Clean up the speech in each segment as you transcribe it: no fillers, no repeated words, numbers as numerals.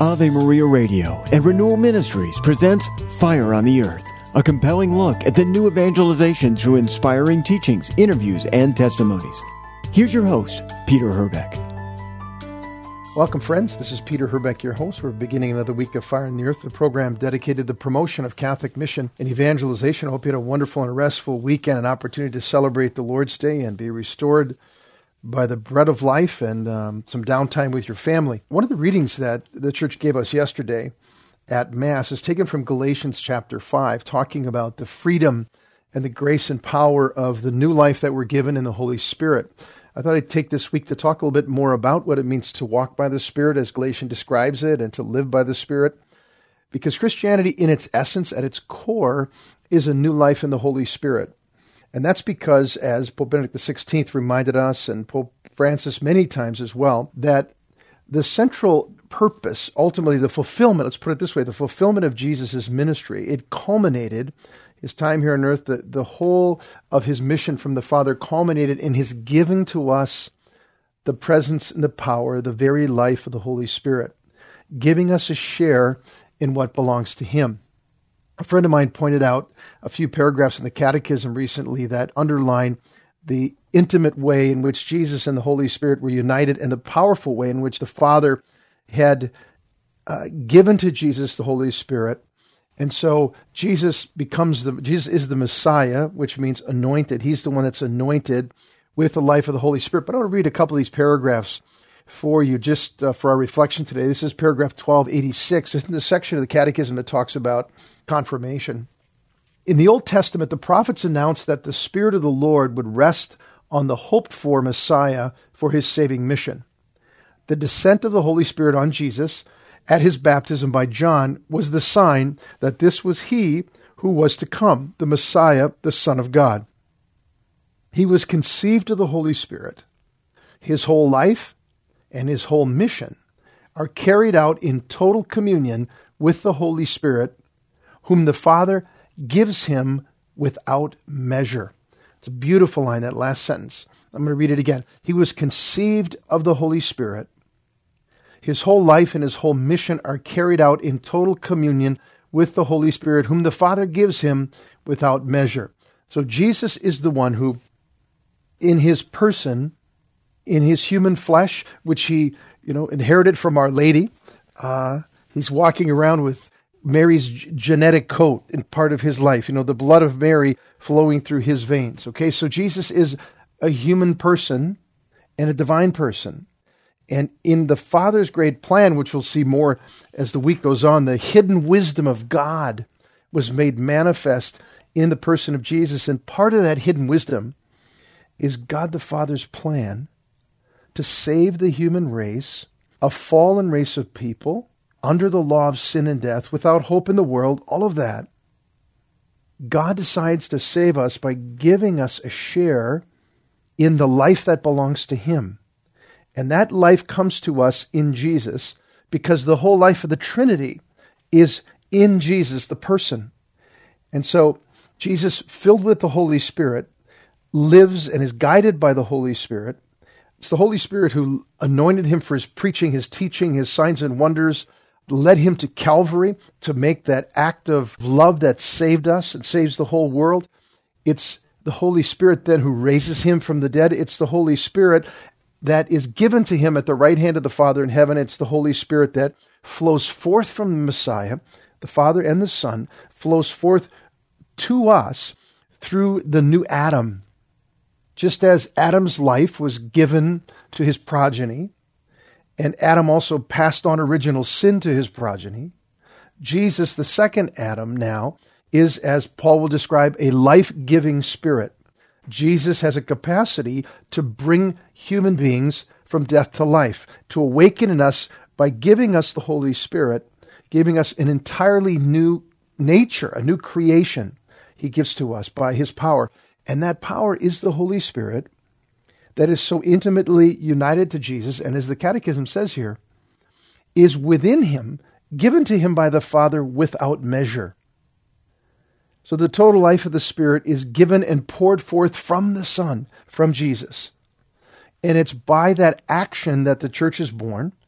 Ave Maria Radio and Renewal Ministries presents Fire on the Earth, a compelling look at the new evangelization through inspiring teachings, interviews, and testimonies. Here's your host, Peter Herbeck. Welcome, friends. This is Peter Herbeck, your host. We're beginning another week of Fire on the Earth, a program dedicated to the promotion of Catholic mission and evangelization. I hope you had a wonderful and restful weekend, an opportunity to celebrate the Lord's Day and be restored by the bread of life and some downtime with your family. One of the readings that the church gave us yesterday at Mass is taken from Galatians chapter 5, talking about the freedom and the grace and power of the new life that we're given in the Holy Spirit. I thought I'd take this week to talk a little bit more about what it means to walk by the Spirit as Galatians describes it and to live by the Spirit, because Christianity in its essence, at its core, is a new life in the Holy Spirit. And that's because, as Pope Benedict XVI reminded us, and Pope Francis many times as well, that the central purpose, ultimately the fulfillment, let's put it this way, the fulfillment of Jesus' ministry, it culminated, his time here on earth, the whole of his mission from the Father culminated in his giving to us the presence and the power, the very life of the Holy Spirit, giving us a share in what belongs to him. A friend of mine pointed out a few paragraphs in the Catechism recently that underline the intimate way in which Jesus and the Holy Spirit were united and the powerful way in which the Father had given to Jesus the Holy Spirit. And so Jesus is the Messiah, which means anointed. He's the one that's anointed with the life of the Holy Spirit. But I want to read a couple of these paragraphs for you just for our reflection today. This is paragraph 1286. It's in the section of the Catechism that talks about confirmation. In the Old Testament, the prophets announced that the Spirit of the Lord would rest on the hoped-for Messiah for his saving mission. The descent of the Holy Spirit on Jesus at his baptism by John was the sign that this was he who was to come, the Messiah, the Son of God. He was conceived of the Holy Spirit. His whole life and his whole mission are carried out in total communion with the Holy Spirit, whom the Father gives him without measure. It's a beautiful line, that last sentence. I'm going to read it again. He was conceived of the Holy Spirit. His whole life and his whole mission are carried out in total communion with the Holy Spirit, whom the Father gives him without measure. So Jesus is the one who, in his person, in his human flesh, which he, inherited from Our Lady, he's walking around with Mary's genetic coat in part of his life, the blood of Mary flowing through his veins. Okay, so Jesus is a human person and a divine person. And in the Father's great plan, which we'll see more as the week goes on, the hidden wisdom of God was made manifest in the person of Jesus. And part of that hidden wisdom is God the Father's plan to save the human race, a fallen race of people, under the law of sin and death, without hope in the world, all of that. God decides to save us by giving us a share in the life that belongs to him. And that life comes to us in Jesus because the whole life of the Trinity is in Jesus, the person. And so Jesus, filled with the Holy Spirit, lives and is guided by the Holy Spirit. It's the Holy Spirit who anointed him for his preaching, his teaching, his signs and wonders, led him to Calvary to make that act of love that saved us and saves the whole world. It's the Holy Spirit then who raises him from the dead. It's the Holy Spirit that is given to him at the right hand of the Father in heaven. It's the Holy Spirit that flows forth from the Messiah, the Father and the Son, flows forth to us through the new Adam. Just as Adam's life was given to his progeny, and Adam also passed on original sin to his progeny, Jesus, the second Adam now, is, as Paul will describe, a life-giving spirit. Jesus has a capacity to bring human beings from death to life, to awaken in us by giving us the Holy Spirit, giving us an entirely new nature, a new creation he gives to us by his power. And that power is the Holy Spirit that is so intimately united to Jesus, and as the Catechism says here, is within him, given to him by the Father without measure. So the total life of the Spirit is given and poured forth from the Son, from Jesus. And it's by that action that the church is born.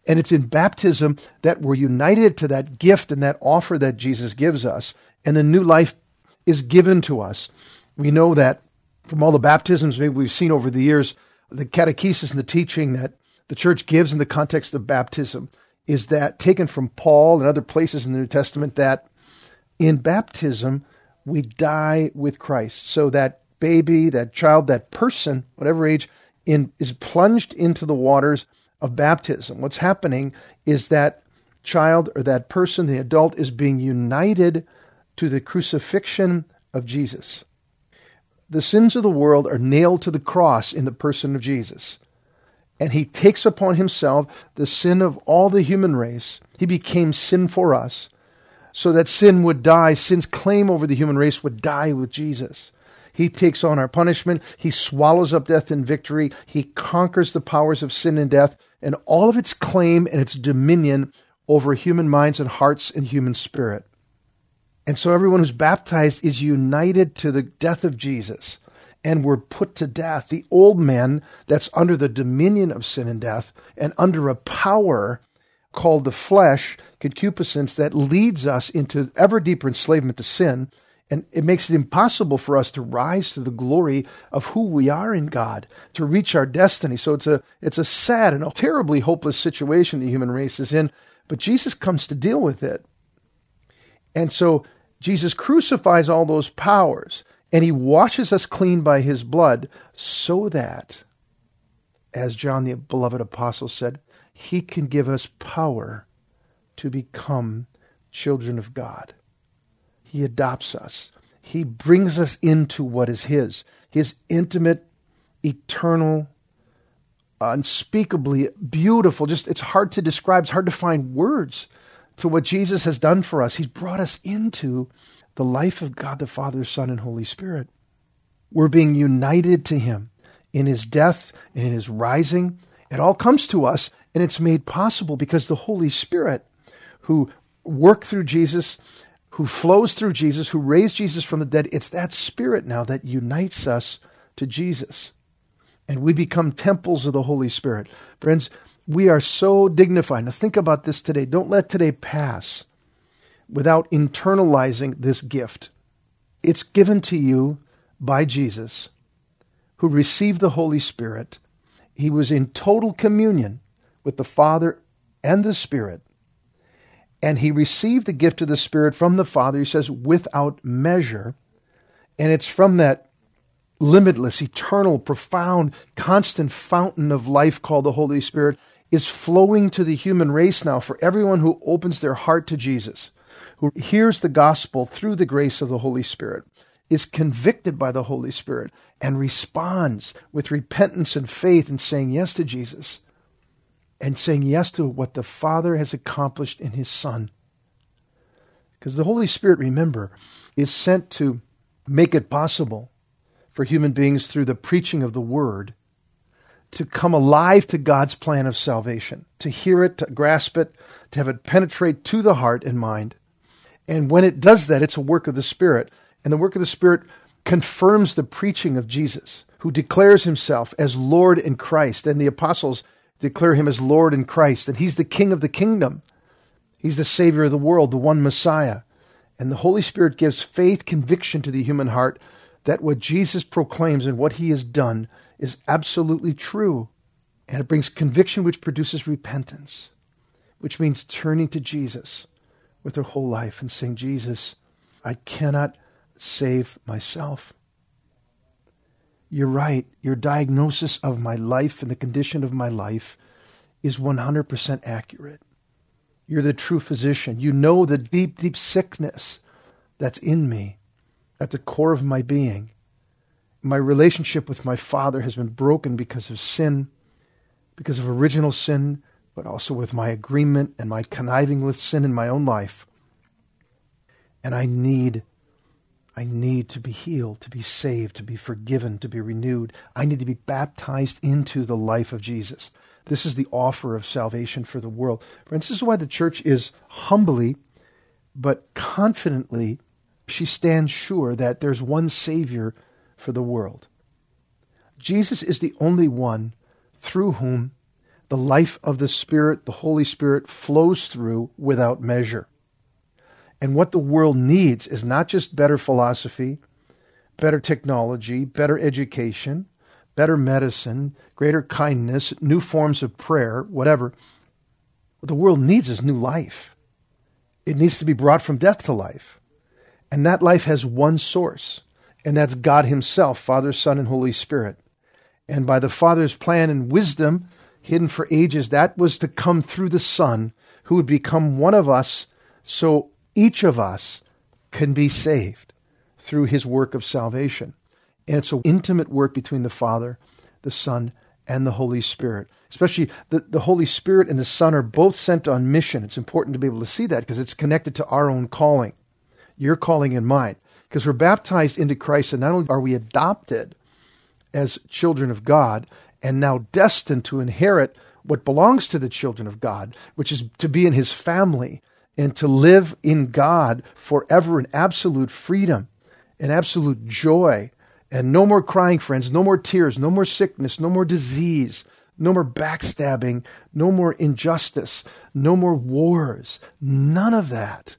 And it's in baptism that we're united to that gift and that offer that Jesus gives us, and a new life is given to us. We know that from all the baptisms maybe we've seen over the years, the catechesis and the teaching that the church gives in the context of baptism is that, taken from Paul and other places in the New Testament, that in baptism we die with Christ. So that baby, that child, that person, whatever age, is plunged into the waters of baptism. What's happening is that child or that person, the adult, is being united to the crucifixion of Jesus. The sins of the world are nailed to the cross in the person of Jesus. And he takes upon himself the sin of all the human race. He became sin for us, so that sin would die, sin's claim over the human race would die with Jesus. He takes on our punishment. He swallows up death in victory. He conquers the powers of sin and death and all of its claim and its dominion over human minds and hearts and human spirit. And so everyone who's baptized is united to the death of Jesus, and we're put to death. The old man that's under the dominion of sin and death and under a power called the flesh, concupiscence, that leads us into ever deeper enslavement to sin. And it makes it impossible for us to rise to the glory of who we are in God, to reach our destiny. So it's a sad and a terribly hopeless situation the human race is in. But Jesus comes to deal with it. And so Jesus crucifies all those powers, and he washes us clean by his blood, so that, as John the beloved apostle said, he can give us power to become children of God. He adopts us. He brings us into what is his intimate, eternal, unspeakably beautiful. Just, it's hard to describe. It's hard to find words to what Jesus has done for us. He's brought us into the life of God the Father, Son, and Holy Spirit. We're being united to him in his death and in his rising. It all comes to us, and it's made possible because the Holy Spirit, who worked through Jesus, who flows through Jesus, who raised Jesus from the dead, it's that Spirit now that unites us to Jesus. And we become temples of the Holy Spirit. Friends, we are so dignified. Now think about this today. Don't let today pass without internalizing this gift. It's given to you by Jesus, who received the Holy Spirit. He was in total communion with the Father and the Spirit. And he received the gift of the Spirit from the Father, he says, without measure. And it's from that limitless, eternal, profound, constant fountain of life called the Holy Spirit is flowing to the human race now for everyone who opens their heart to Jesus, who hears the gospel through the grace of the Holy Spirit, is convicted by the Holy Spirit, and responds with repentance and faith and saying yes to Jesus, and saying yes to what the Father has accomplished in his Son. Because the Holy Spirit, remember, is sent to make it possible for human beings through the preaching of the Word to come alive to God's plan of salvation, to hear it, to grasp it, to have it penetrate to the heart and mind. And when it does that, it's a work of the Spirit. And the work of the Spirit confirms the preaching of Jesus, who declares himself as Lord in Christ. And the apostles declare him as Lord in Christ. And he's the King of the kingdom. He's the Savior of the world, the one Messiah. And the Holy Spirit gives faith, conviction to the human heart that what Jesus proclaims and what he has done is absolutely true. And it brings conviction which produces repentance, which means turning to Jesus with their whole life and saying, Jesus, I cannot save myself. You're right. Your diagnosis of my life and the condition of my life is 100% accurate. You're the true physician. You know the deep, deep sickness that's in me at the core of my being. My relationship with my Father has been broken because of sin, because of original sin, but also with my agreement and my conniving with sin in my own life. And I need to be healed, to be saved, to be forgiven, to be renewed. I need to be baptized into the life of Jesus. This is the offer of salvation for the world. Friends, this is why the church is humbly but confidently, she stands sure that there's one Savior for the world. Jesus is the only one through whom the life of the Spirit, the Holy Spirit, flows through without measure. And what the world needs is not just better philosophy, better technology, better education, better medicine, greater kindness, new forms of prayer, whatever. What the world needs is new life. It needs to be brought from death to life. And that life has one source, and that's God himself, Father, Son, and Holy Spirit. And by the Father's plan and wisdom, hidden for ages, that was to come through the Son, who would become one of us, so each of us can be saved through his work of salvation. And it's an intimate work between the Father, the Son, and the Holy Spirit. Especially the Holy Spirit and the Son are both sent on mission. It's important to be able to see that because it's connected to our own calling, your calling and mine. Because we're baptized into Christ, and not only are we adopted as children of God and now destined to inherit what belongs to the children of God, which is to be in his family and to live in God forever in absolute freedom and absolute joy. And no more crying, friends, no more tears, no more sickness, no more disease, no more backstabbing, no more injustice, no more wars, none of that.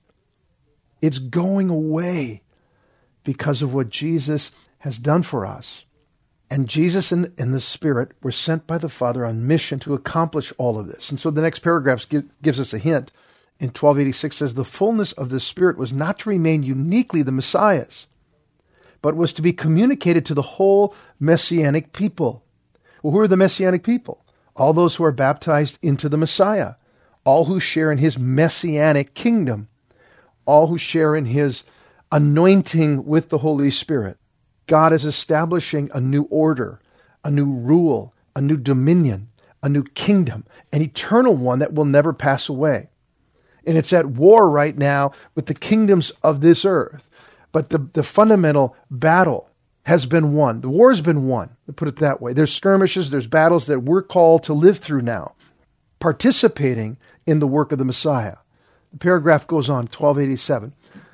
It's going away because of what Jesus has done for us. And Jesus and the Spirit were sent by the Father on mission to accomplish all of this. And so the next paragraph gives us a hint. In 1286 says, the fullness of the Spirit was not to remain uniquely the Messiah's, but was to be communicated to the whole Messianic people. Well, who are the Messianic people? All those who are baptized into the Messiah, all who share in his Messianic kingdom, all who share in his anointing with the Holy Spirit. God is establishing a new order, a new rule, a new dominion, a new kingdom, an eternal one that will never pass away. And it's at war right now with the kingdoms of this earth. But the fundamental battle has been won. The war has been won, to put it that way. There's skirmishes, there's battles that we're called to live through now, participating in the work of the Messiah. The paragraph goes on, 1287.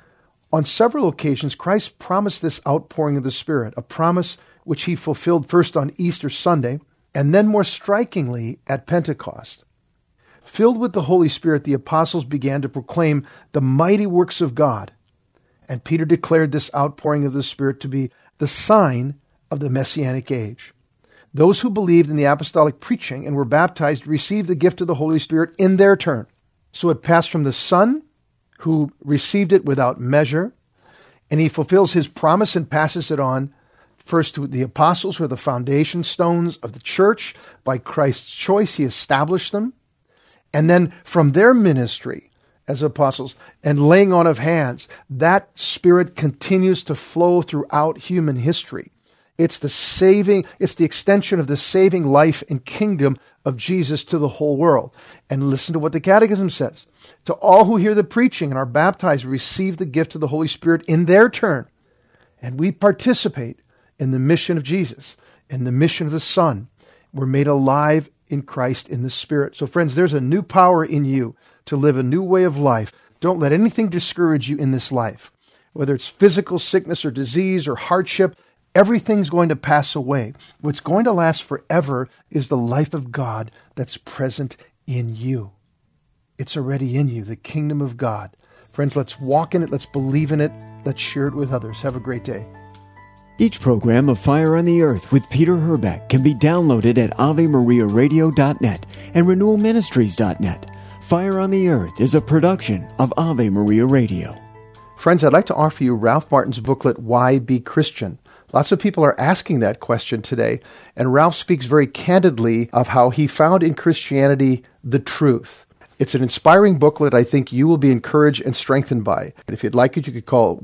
On several occasions, Christ promised this outpouring of the Spirit, a promise which he fulfilled first on Easter Sunday, and then more strikingly at Pentecost. Filled with the Holy Spirit, the apostles began to proclaim the mighty works of God. And Peter declared this outpouring of the Spirit to be the sign of the Messianic age. Those who believed in the apostolic preaching and were baptized received the gift of the Holy Spirit in their turn. So it passed from the Son, who received it without measure, and he fulfills his promise and passes it on first to the apostles, who are the foundation stones of the church. By Christ's choice, he established them. And then from their ministry as apostles and laying on of hands, that Spirit continues to flow throughout human history. It's the extension of the saving life and kingdom of Jesus to the whole world. And listen to what the Catechism says. To all who hear the preaching and are baptized, receive the gift of the Holy Spirit in their turn. And we participate in the mission of Jesus, in the mission of the Son. We're made alive in Christ in the Spirit. So friends, there's a new power in you to live a new way of life. Don't let anything discourage you in this life. Whether it's physical sickness or disease or hardship, everything's going to pass away. What's going to last forever is the life of God that's present in you. It's already in you, the kingdom of God. Friends, let's walk in it. Let's believe in it. Let's share it with others. Have a great day. Each program of Fire on the Earth with Peter Herbeck can be downloaded at AveMariaRadio.net and RenewalMinistries.net. Fire on the Earth is a production of Ave Maria Radio. Friends, I'd like to offer you Ralph Martin's booklet, Why Be Christian? Lots of people are asking that question today, and Ralph speaks very candidly of how he found in Christianity the truth. It's an inspiring booklet I think you will be encouraged and strengthened by. If you'd like it, you could call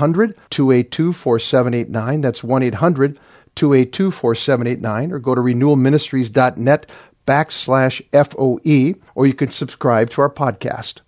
1-800-282-4789. That's 1-800-282-4789, or go to renewalministries.net/FOE, or you can subscribe to our podcast.